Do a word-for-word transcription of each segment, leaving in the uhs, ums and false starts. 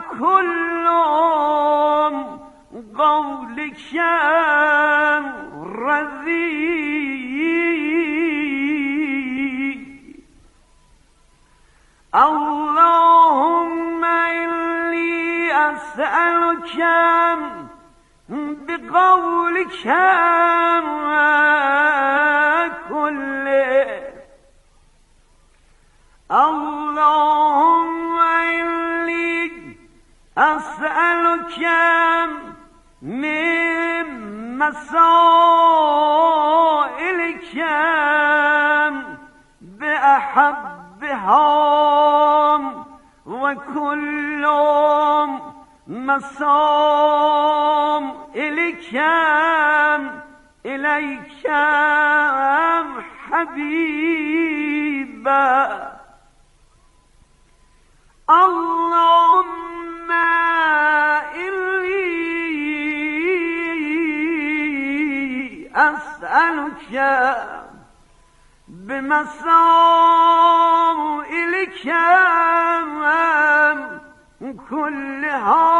كل قولك رضي اللهم إني أسألك بقولك كله اللهم إني أسألك من مسائلك بأحبها وكل مسائلك إليك حبيبا اللهم إني أسألك بمسائلك كلها.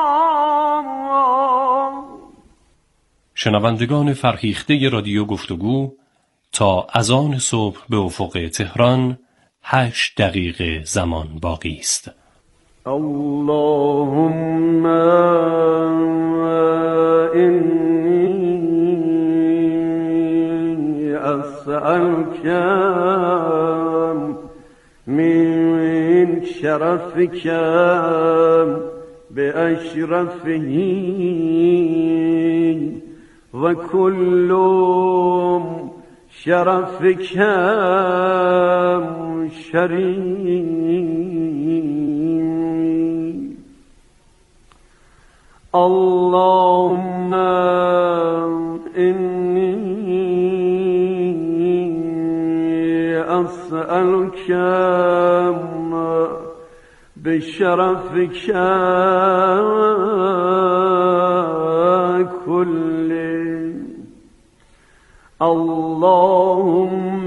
شنوندگان فرهیخته رادیو گفتگو، تا اذان صبح به افق تهران هشت دقیقه زمان باقی است. اللهم إني أسألك من شرفك بأشرفه وكل شرفك شريف اللهم إني أسألك بشرفك كله اللهم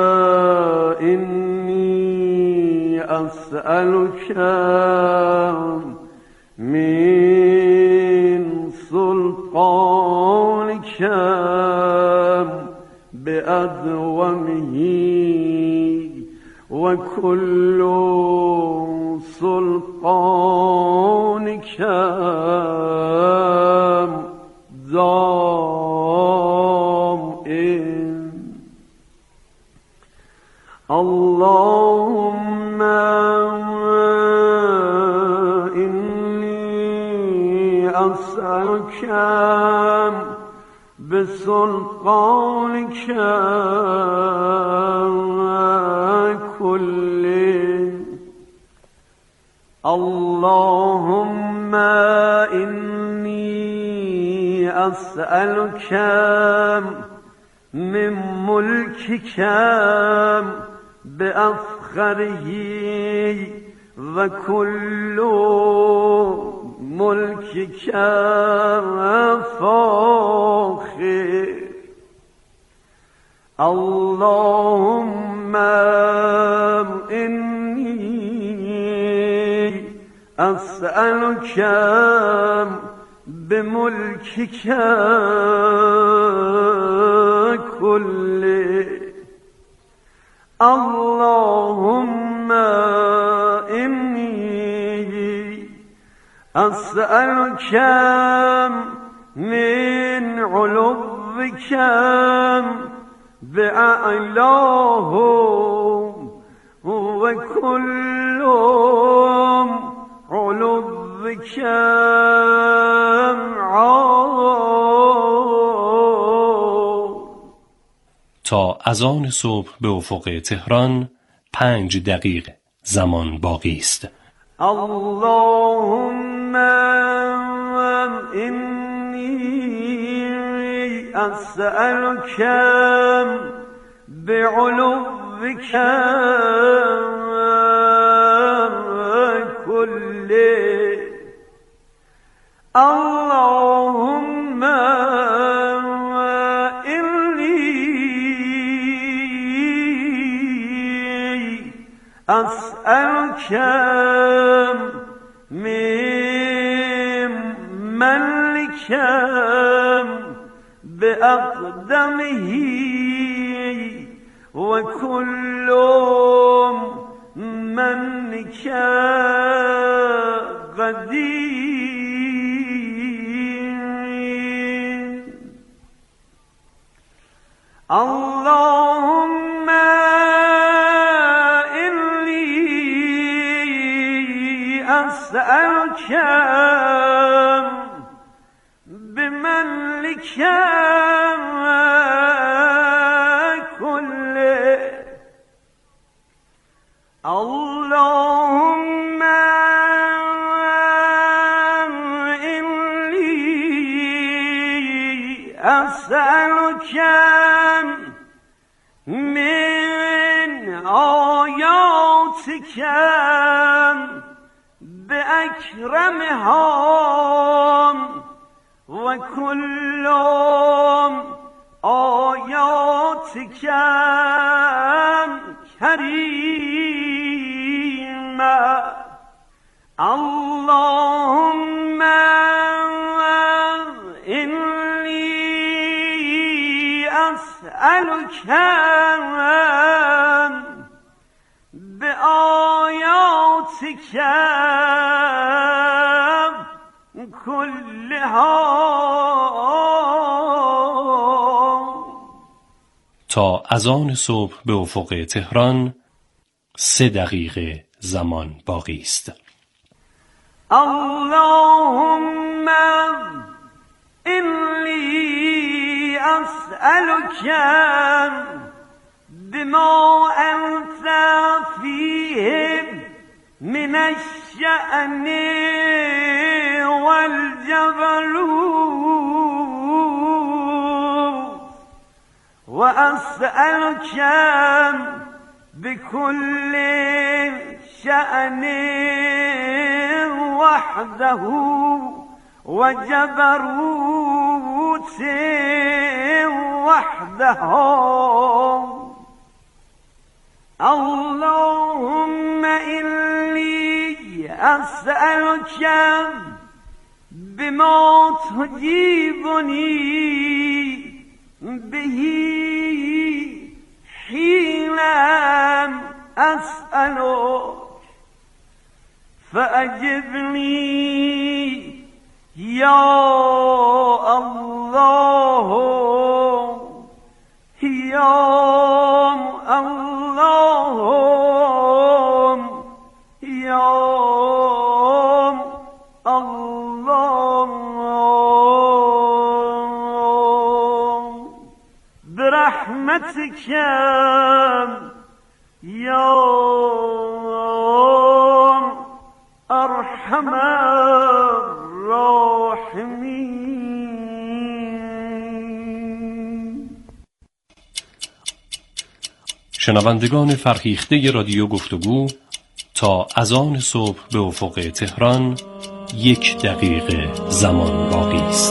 إني أسألك من سلطانك بأدومه وكل سلطانك دائم اللهم إني أسألك بسلطانك كله اللهم إني أسألك من ملكك بأفخره وكل ملكك فاخر اللهم إني أسألك بملكك كله اللهم إني أسألك من علوك بأعلاه وكل علوك تا اذان صبح به افق تهران پنج دقیقه زمان باقی است. اللهم إني أسألك بعلوك كله اللهم إني أسألك من أسألك بأقدمه وكل منك قدير اللهم إني أسألك بمنك كله اللهم إني أسألك من آياتك بأكرمها وكل آياتك كريمة اللهم إني أسألك بآياتك كلها. تا اذان صبح به افق تهران سه دقیقه زمان باقی است. اللهم إني أسألك بما أنت فيه من الشأن والجبروت وأسألك بكل شأن وحده وجبروت وحده اللهم إني أسألك بما تجيبني به حين أسألك فأجبني يا الله يا الله يا الله برحمتك يا ارحم الراحمین. شنوندگان فرهیخته رادیو گفتگو، تا اذان صبح به افق تهران یک دقیقه زمان باقی است.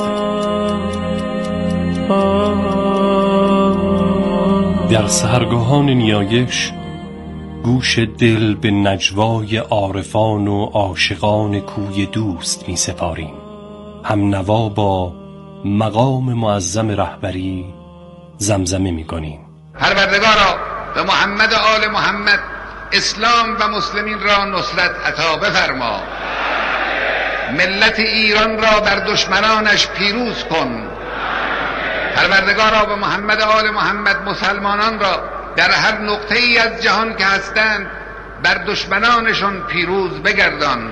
در سحرگاهان نیایش گوش دل به نجوای عارفان و عاشقان کوی دوست می سپاریم. هم نوا با مقام معظم رهبری زمزمه می کنیم. پروردگارا به محمد و آل محمد اسلام و مسلمین را نصرت عطا بفرما، ملت ایران را بر دشمنانش پیروز کن. پروردگارا به محمد و آل محمد مسلمانان را در هر نقطه ای از جهان که هستند بر دشمنانشون پیروز بگردان.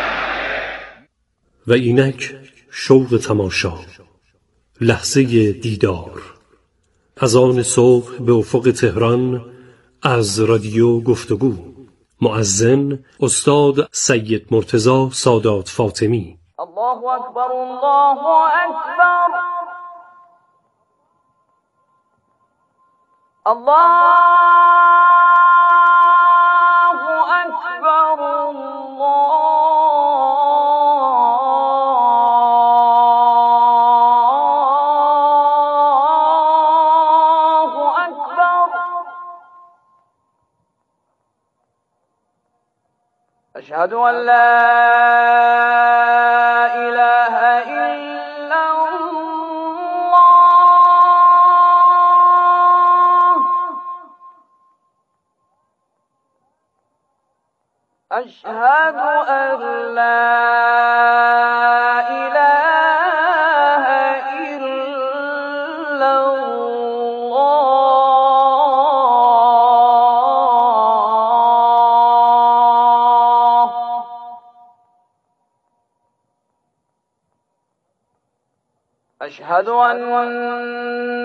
و اینک شوق تماشا، لحظه دیدار، اذان صبح به افق تهران از رادیو گفتگو. مؤذن استاد سید مرتضی سادات فاطمی. الله اکبر الله اکبر الله اکبر الله اکبر. اشهد ان لا اله الا أشهد أن لا إله إلا الله أشهد أن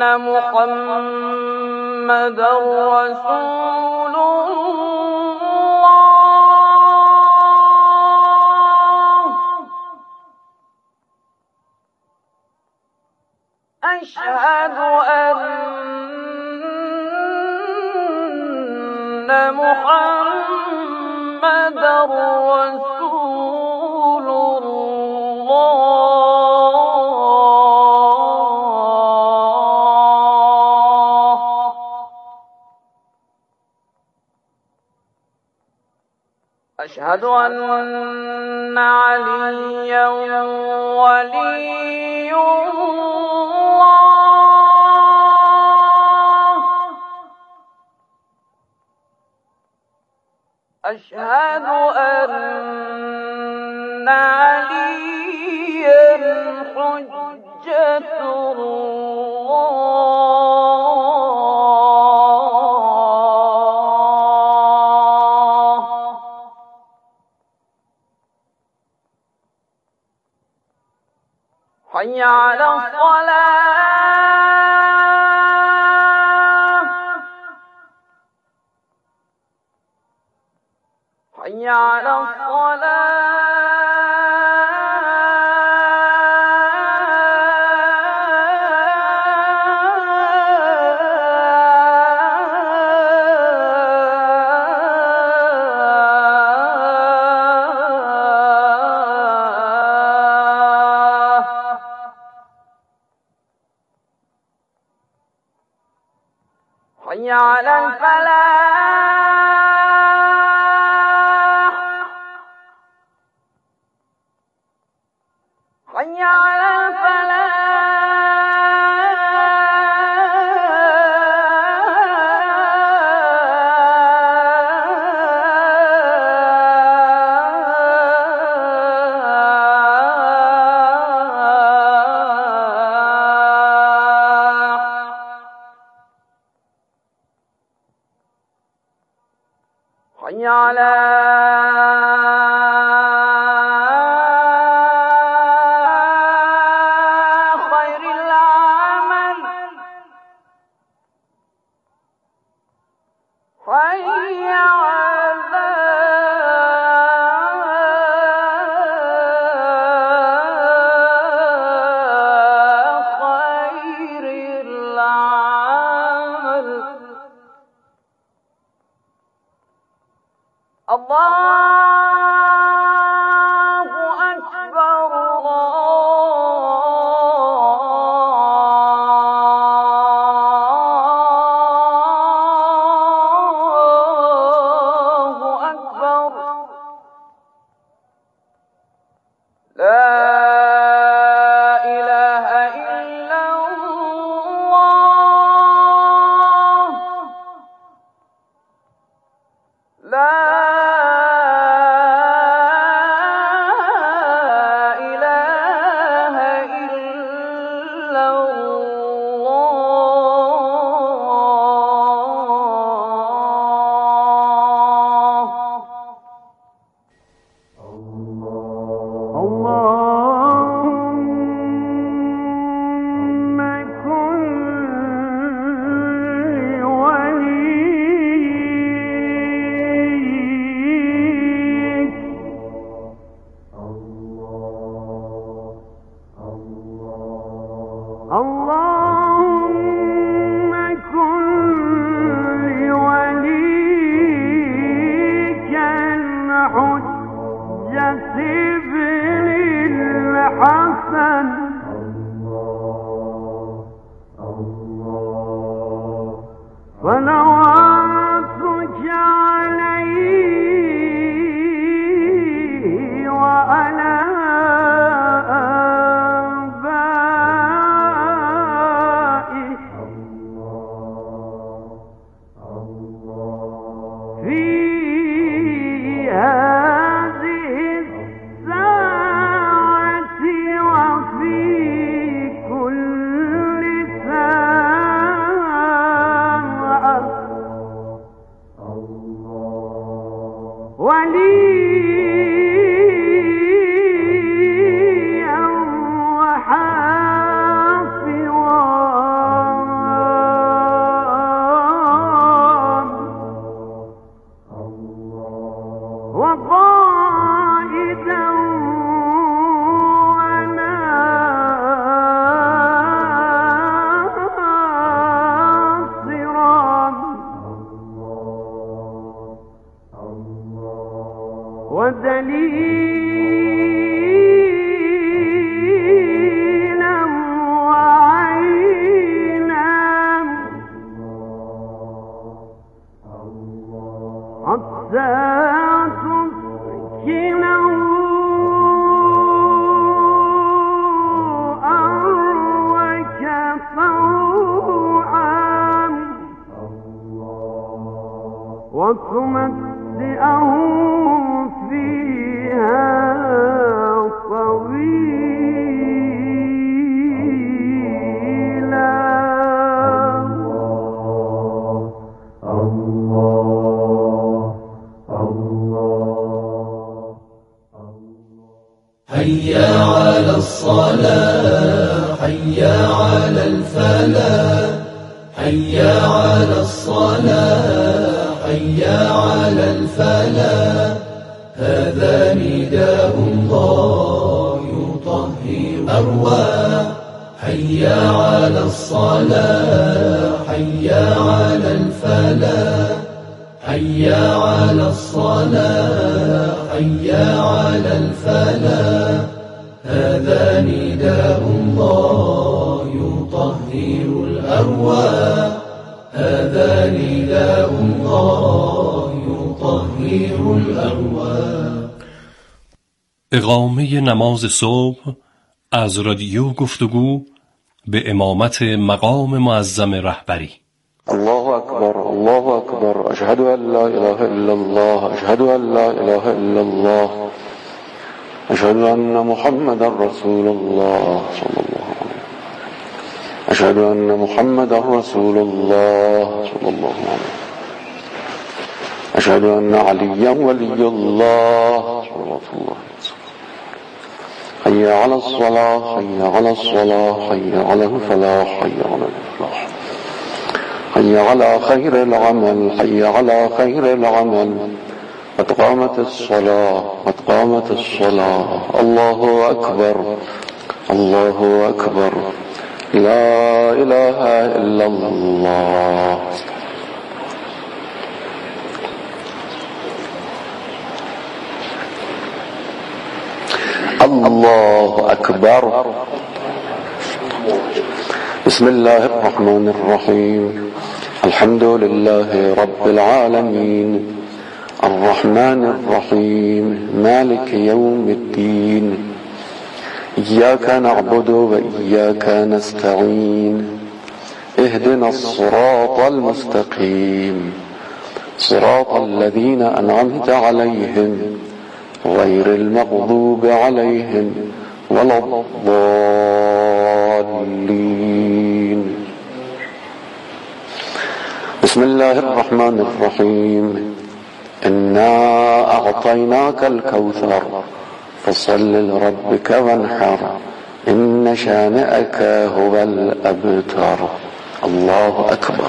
محمدا رسول الله أشهد أن محمدا رسول الله أشهد أن عليا ولي الله أشهد أن عليا حجة الله حي على الصلاة حي على الصلاة حي على الفلاح حي على الفلاح حي على خير العمل حي على خير العمل الله أكبر الله أكبر لا إله إلا الله لا إله إلا الله اللهم كن لي وليك اللهم كن لي وليكا حجة ابن الحسن صلواتك عليه وعلى آبائه في هذا حي على الصلاة حي على الفلاح حي على الصلاة حي على الفلاح هذا نداء الله يطهر أرواح حي على الصلاة حي على الفلاح حي على الصلاة حي على الفلاح هذا نداء الله يطهر الأرواح هذا نداء الله يطهر الأرواح. اقامه نماز صبح از رادیو گفتگو به امامت مقام معظم رهبری. الله أكبر الله أكبر أشهد أن لا إله إلا الله أشهد أن لا إله إلا الله أشهد أن محمد رسول الله صلى الله عليه وسلم أشهد أن محمد رسول الله صلى الله عليه وسلم أشهد أن عليا ولي الله صلى الله عليه وسلم حي على الصلاة حي على الصلاة حي على الفلاح حي على الفلاح حي على خير العمل حي على خير العمل قد قامت الصلاة قد قامت الصلاة الله أكبر الله أكبر لا إله إلا الله. الله أكبر. بسم الله الرحمن الرحيم الحمد لله رب العالمين الرحمن الرحيم مالك يوم الدين إياك نعبد وإياك نستعين اهدنا الصراط المستقيم صراط الذين أنعمت عليهم غير المغضوب عليهم ولا الضالين. بسم الله الرحمن الرحيم إنا أعطيناك الكوثر فصل لربك وانحر إن شانئك هو الأبتر. الله أكبر.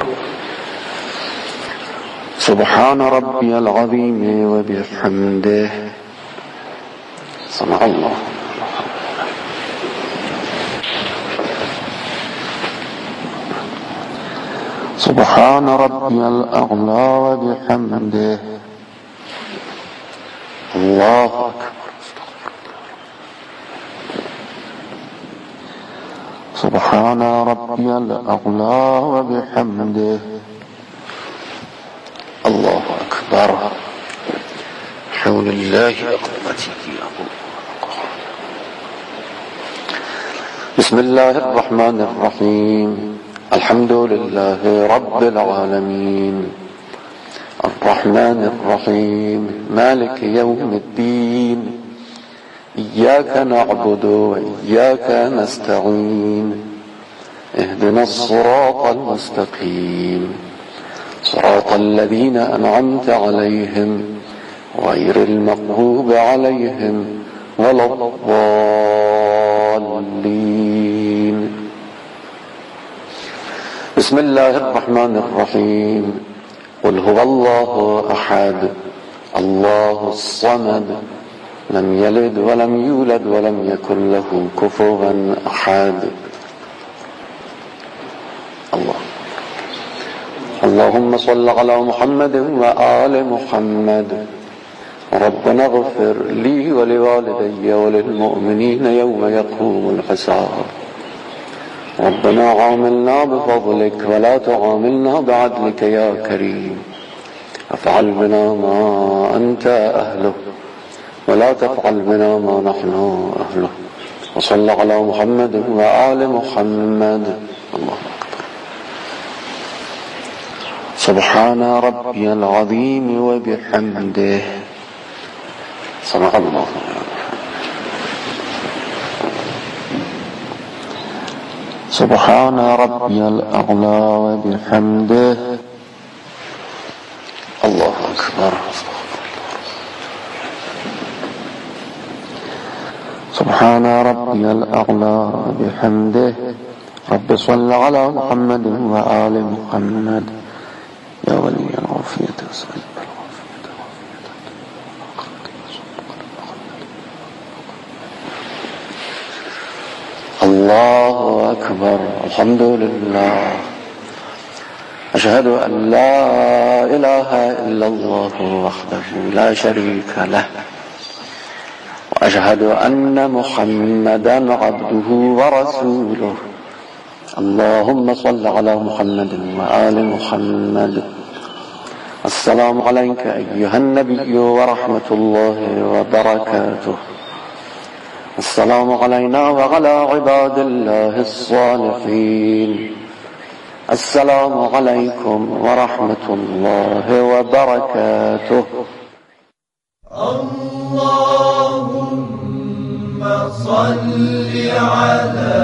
سبحان ربي العظيم وبحمده سمع الله. سبحان ربي الأعلى وبحمده الله أكبر. سبحان ربي الأعلى وبحمده الله أكبر. حول الله وقوته. بسم الله الرحمن الرحيم الحمد لله رب العالمين الرحمن الرحيم مالك يوم الدين إياك نعبد وإياك نستعين اهدنا الصراط المستقيم صراط الذين أنعمت عليهم غير المغضوب عليهم ولا الضالين. بسم الله الرحمن الرحيم قل هو الله أحد الله الصمد لم يلد ولم يولد ولم يكن له كفوا أحد. الله اللهم صل على محمد وآل محمد ربنا اغفر لي ولوالدي وللمؤمنين يوم يقوم الحساب ربنا عاملنا بفضلك ولا تعاملنا بعدلك يا كريم افعل بنا ما أنت أهله ولا تفعل بنا ما نحن أهله وصلى على محمد وآل محمد. الله أكبر. سبحان ربي العظيم وبحمده. صدق الله. سبحان ربي الأعلى وبحمده. الله أكبر. سبحان ربي الأعلى بحمده. رب صل على محمد وآل محمد يا ولي العافية وسلم. الله أكبر. الحمد لله. أشهد أن لا إله إلا الله وحده لا شريك له وأشهد أن محمدا عبده ورسوله. اللهم صل على محمد وآل محمد. السلام عليك أيها النبي ورحمة الله وبركاته. السلام علينا وعلى عباد الله الصالحين. السلام عليكم ورحمة الله وبركاته. اللهم صل على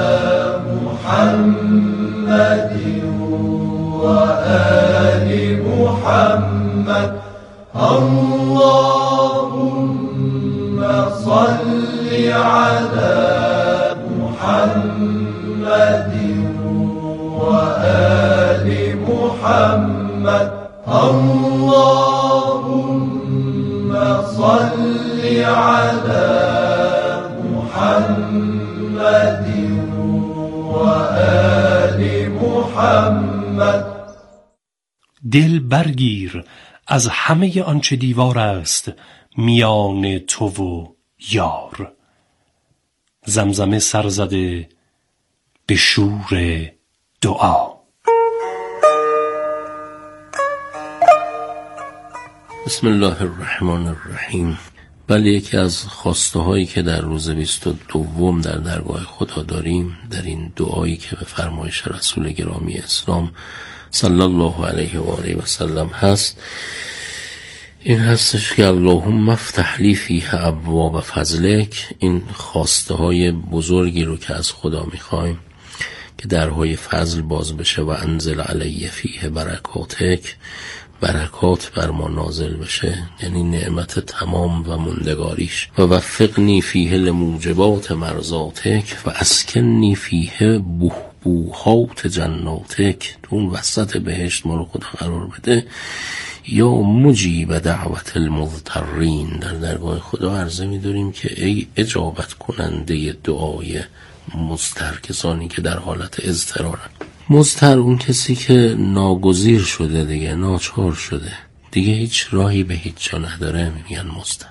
محمد وآل محمد. اللهم صل على محمد وآل محمد. اللهم صل على محمد وآل محمد. دل برگیر از همه آنچه دیوار است میان تو و یار. زمزمه سرزده به شور دعا. بسم الله الرحمن الرحیم. بله، یکی از خواسته هایی که در روز بیست و دوم در درگاه خدا داریم در این دعایی که به فرمایش رسول گرامی اسلام صلی الله علیه و آله و سلم هست این هستش که اللهم افتح لی فیه ابواب فضلک. این خواسته های بزرگی رو که از خدا میخوایم که درهای فضل باز بشه و انزل علی فیه برکاتک، برکات بر ما نازل بشه، یعنی نعمت تمام و مندگاریش. و وفقنی فیه لموجبات مرضاتک و اسکنی فیه بوحبوحات جناتک. تو اون وسط بهشت ما رو خدا قرار بده. یا مجیب دعوت المضطرین. در درگاه خدا عرضه می داریم که ای اجابت کننده دعای مضطر، کسانی که در حالت اضطرارن. مضطر اون کسی که ناگزیر شده دیگه، ناچار شده دیگه، هیچ راهی به هیچ جا نداره، میگن مضطر.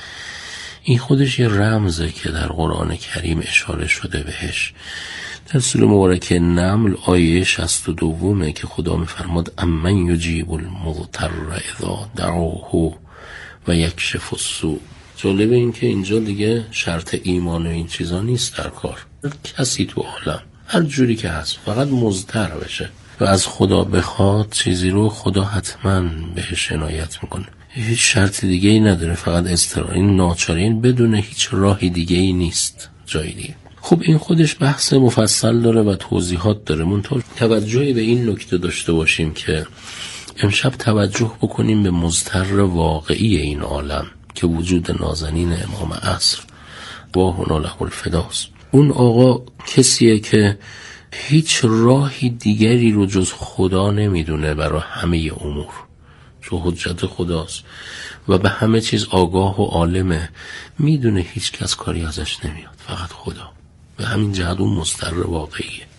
این خودش یه رمزه که در قرآن کریم اشاره شده بهش. در سوره مبارکه نمل آیه شصت و دومه که خدا میفرماد امن یجیب المضطر اذا دعوه و یکشف السوء. جالب این که اینجا دیگه شرط ایمان و این چیزا نیست در کار. کسی تو عالم هر جوری که هست فقط مضطر بشه و از خدا بخواد چیزی رو، خدا حتما بهش عنایت میکنه. هیچ شرط دیگه ای نداره، فقط اضطرار. این ناچاری بدون هیچ راهی دیگه ای نیست جای دیگه. خب این خودش بحث مفصل داره و توضیحات داره. منطور توجهی به این نکته داشته باشیم که امشب توجه بکنیم به مضطر واقعی این عالم که وجود نازنین امام عصر و هنا له الفداست. اون آقا کسیه که هیچ راهی دیگری رو جز خدا نمیدونه برای همه امور، چون حجت خداست و به همه چیز آگاه و عالمه، میدونه هیچ کس کاری ازش نمیاد، فقط خدا. به همین جهت اون مضطر واقعیه.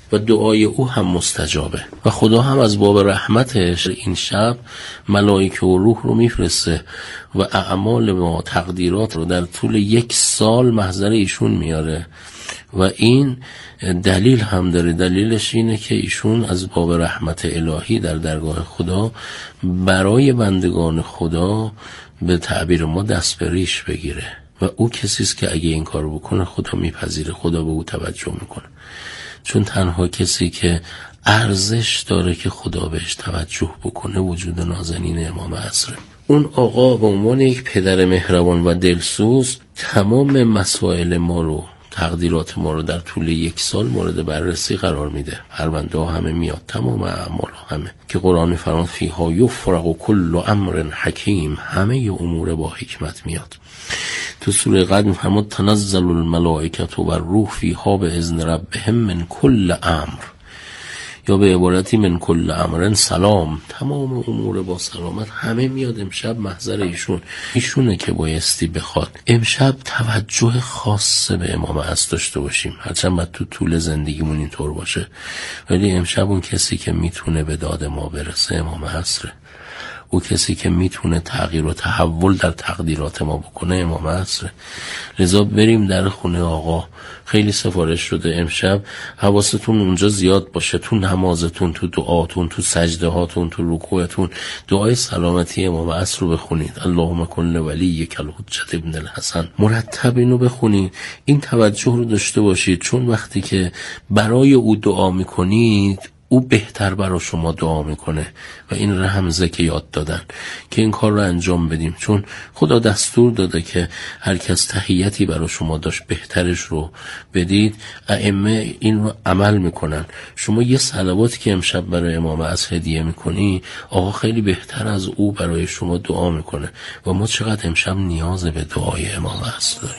و دعای او هم مستجابه و خدا هم از باب رحمتش این شب ملائکه و روح رو میفرسته و اعمال ما تقدیرات رو در طول یک سال محضر ایشون میاره و این دلیل هم داره. دلیلش اینه که ایشون از باب رحمت الهی در درگاه خدا برای بندگان خدا به تعبیر ما دست به ریش بگیره و او کسیست که اگه این کار بکنه خدا میپذیره، خدا به او توجه میکنه، چون تنها کسی که ارزش داره که خدا بهش توجه بکنه وجود نازنین امام عصره. اون آقا به عنوان یک پدر مهربان و دلسوز تمام مسائل ما رو، تقدیرات ما رو در طول یک سال مورد بررسی قرار میده. پرونده ها همه میاد، تمام اعمال همه که قرآن فرمان فیها یفرق کل امر حکیم، همه امور با حکمت میاد. تو سوره قدر میفرماد تنزل الملائکه و الروح فیها باذن ربهم من کل امر، یا به عبارتی من کل امرن سلام، تمام امور با سلامت همه میاد امشب محضر ایشون. ایشونه که بایستی بخواد امشب توجه خاصه به امام عصر داشته باشیم، هرچند باید تو طول زندگیمون اینطور باشه، ولی امشب اون کسی که میتونه به داد ما برسه امام عصره. او کسی که میتونه تغییر و تحول در تقدیرات ما بکنه امام عصره. لذا بریم در خونه آقا. خیلی سفارش شده امشب حواستون اونجا زیاد باشه، تو نمازتون، تو دعاتون، تو سجده هاتون، تو رکوعتون دعای سلامتی امام عصر رو بخونید. اللهم کن ولیک الحجة ابن الحسن، مرتب اینو بخونید. این توجه رو داشته باشید، چون وقتی که برای او دعا میکنید او بهتر برای شما دعا میکنه و این رمزه که یاد دادن که این کار رو انجام بدیم، چون خدا دستور داده که هر کس تحیتی برای شما داشت بهترش رو بدید. ائمه این رو عمل میکنن. شما یه صلواتی که امشب برای امام عصر هدیه میکنی، آقا خیلی بهتر از او برای شما دعا میکنه و ما چقدر امشب نیاز به دعای امام عصر داریم.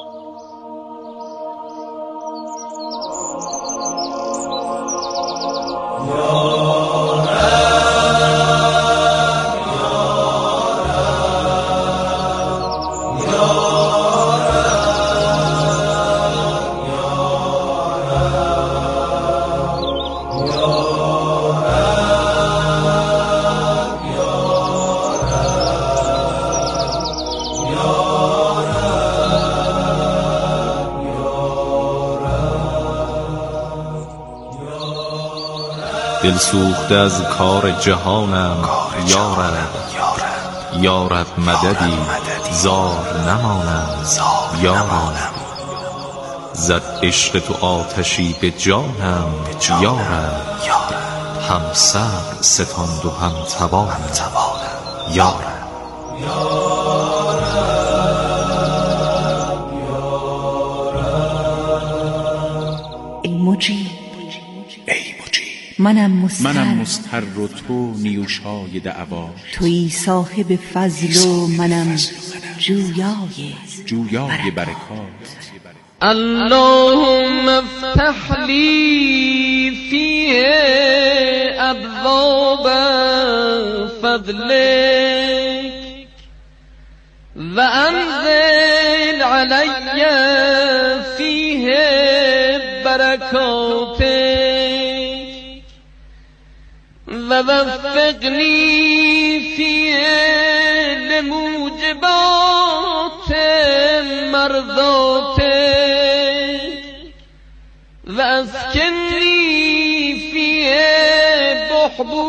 دل سوخته از کار جهانم یارب، یارب مددی زار نمانم یارب، زد عشق تو آتشی به جانم یارب، هم صبر ستاند و هم توانم یارب. ای مجیب، منم مستر, منم مستر و تو نیوشای دعوا، تویی صاحب فضل و منم جویای جویای برکات. اللهم افتح لی فیه ابواب فضلک و انزل علی فیه برکاتک و وفقنی فیه لموجبات مرضاتک و اسکنی فیه بحبوح